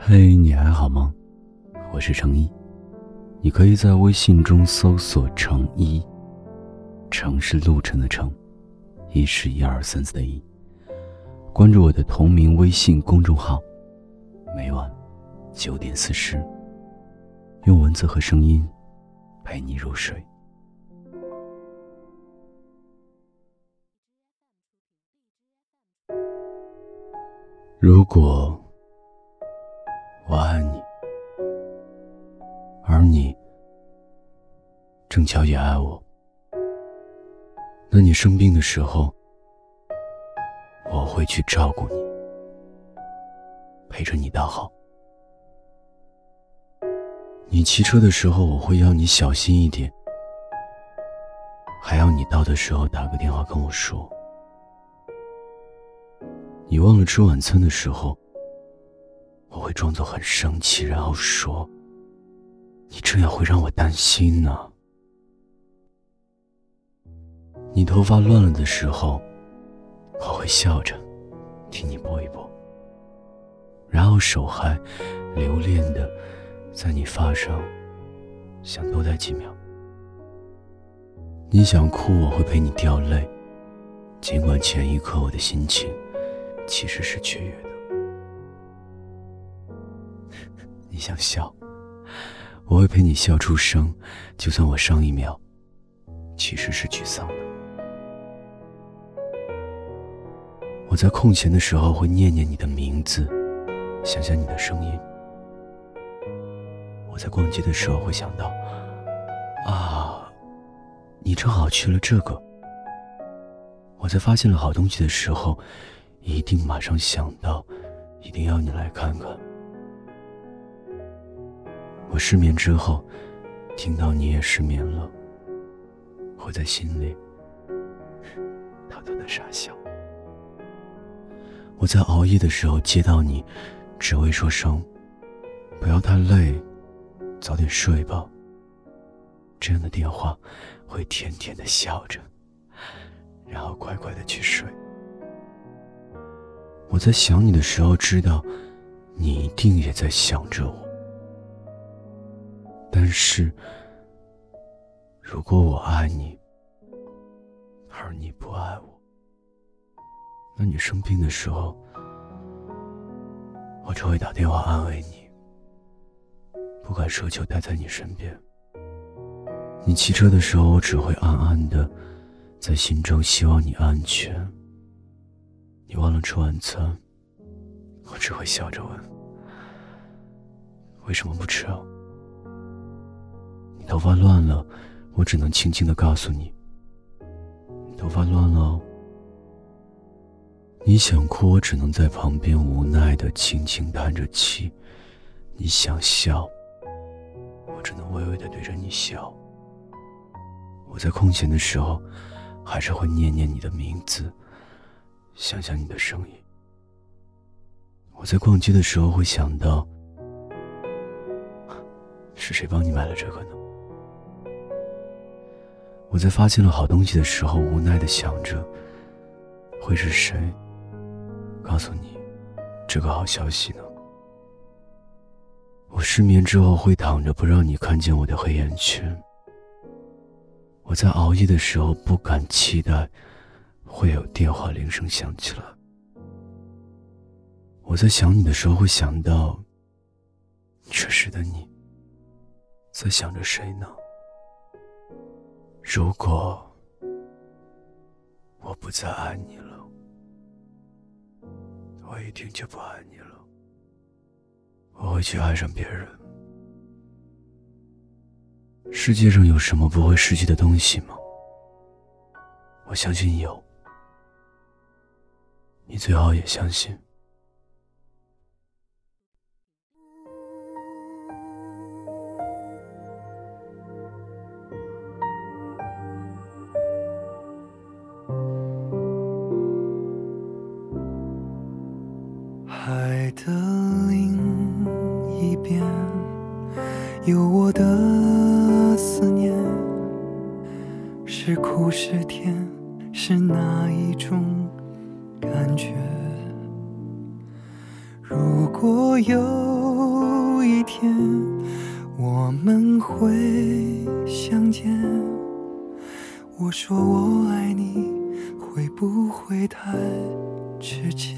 嘿，你还好吗？我是程一，你可以在微信中搜索程一，程是路程的程，一是123的一。关注我的同名微信公众号，每晚9点40，用文字和声音陪你入睡。如果我爱你，而你正巧也爱我，那你生病的时候，我会去照顾你，陪着你到好。你骑车的时候，我会要你小心一点，还要你到的时候打个电话跟我说。你忘了吃晚餐的时候，我会装作很生气，然后说，你这样会让我担心呢。你头发乱了的时候，我会笑着替你拨一拨，然后手还留恋地在你发上想多待几秒。你想哭，我会陪你掉泪，尽管前一刻我的心情其实是雀跃的。你想笑，我会陪你笑出声，就算我上一秒其实是沮丧的。我在空闲的时候会念念你的名字，想想你的声音。我在逛街的时候会想到，你正好去了这个。我在发现了好东西的时候，一定马上想到，一定要你来看看。我失眠之后，听到你也失眠了，会在心里偷偷的傻笑。我在熬夜的时候接到你，只会说声不要太累，早点睡吧。这样的电话会甜甜的笑着，然后乖乖的去睡。我在想你的时候知道，你一定也在想着我。但是，如果我爱你，而你不爱我，那你生病的时候，我只会打电话安慰你，不敢奢求待在你身边。你骑车的时候，我只会暗暗的在心中希望你安全。你忘了吃晚餐，我只会笑着问，为什么不吃啊？你头发乱了，我只能轻轻地告诉你，你头发乱了哦。你想哭，我只能在旁边无奈地轻轻叹着气。你想笑，我只能微微地对着你笑。我在空闲的时候，还是会念念你的名字，想想你的声音。我在逛街的时候会想到，是谁帮你买了这个呢？我在发现了好东西的时候，无奈地想着，会是谁告诉你这个好消息呢？我失眠之后会躺着不让你看见我的黑眼圈。我在熬夜的时候不敢期待会有电话铃声响起来。我在想你的时候会想到，这时的你在想着谁呢？如果我不再爱你了，我一定就不爱你了，我会去爱上别人。世界上有什么不会失去的东西吗？我相信有，你最好也相信。 海的另一边有我的思念，是苦是甜，是哪一种感觉？如果有一天我们会相见。我说我爱你，会不会太直接？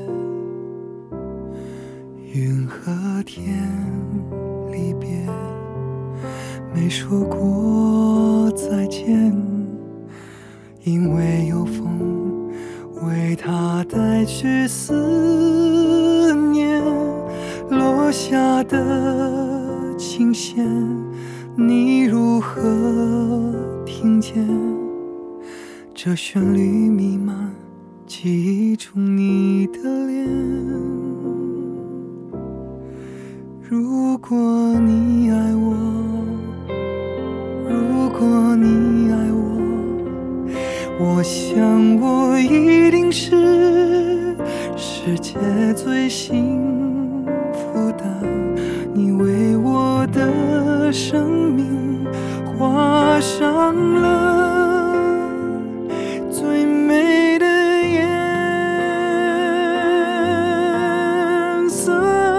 云和天离别，没说过再见，因为有风为它带去思念。落下的琴弦，你如何听见？这旋律弥漫记忆中你的脸。如果你爱我，如果你爱我，我想我一定是世界最幸福的。你为我的生命画上了最美的颜色。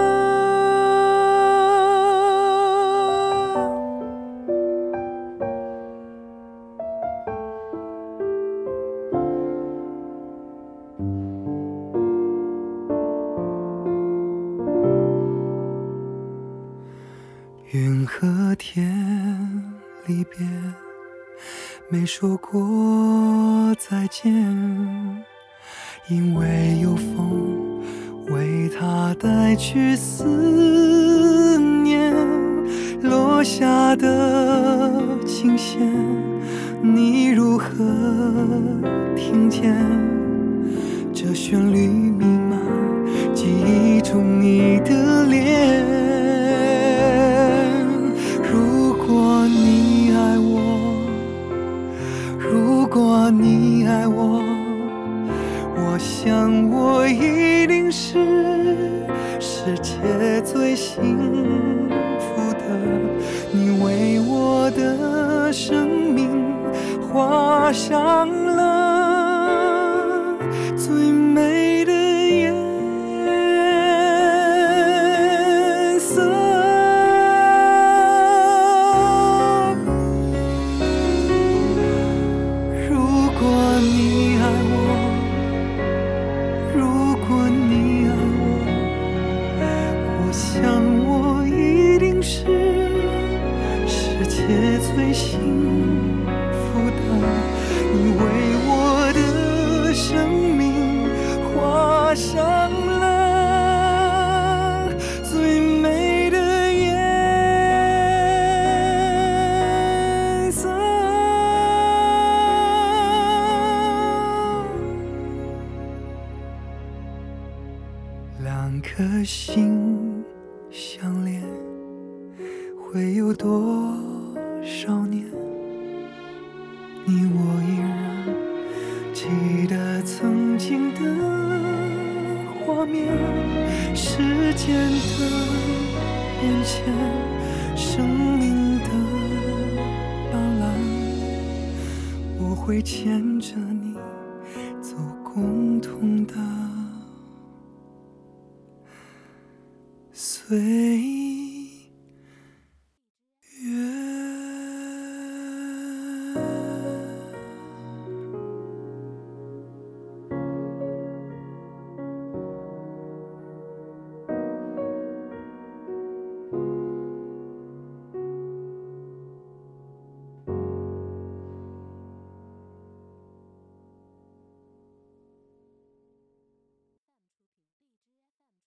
云和天离别，没说过再见，因为有风为它带去思念。落下的琴弦，你如何听见？这旋律弥漫记忆中你的脸。如果你爱我，如果你爱我，我想我一定是世界最幸福的。你为我的生命画上了最美的颜色。如果你爱我，如果你爱我，我想我一定是世界最幸福的。你为我的生命画上了最美的颜色。两颗心相连，会有多少年？你我依然记得曾经的画面，时间的变迁，生命的斑斓，我会牵着你走共同的岁月。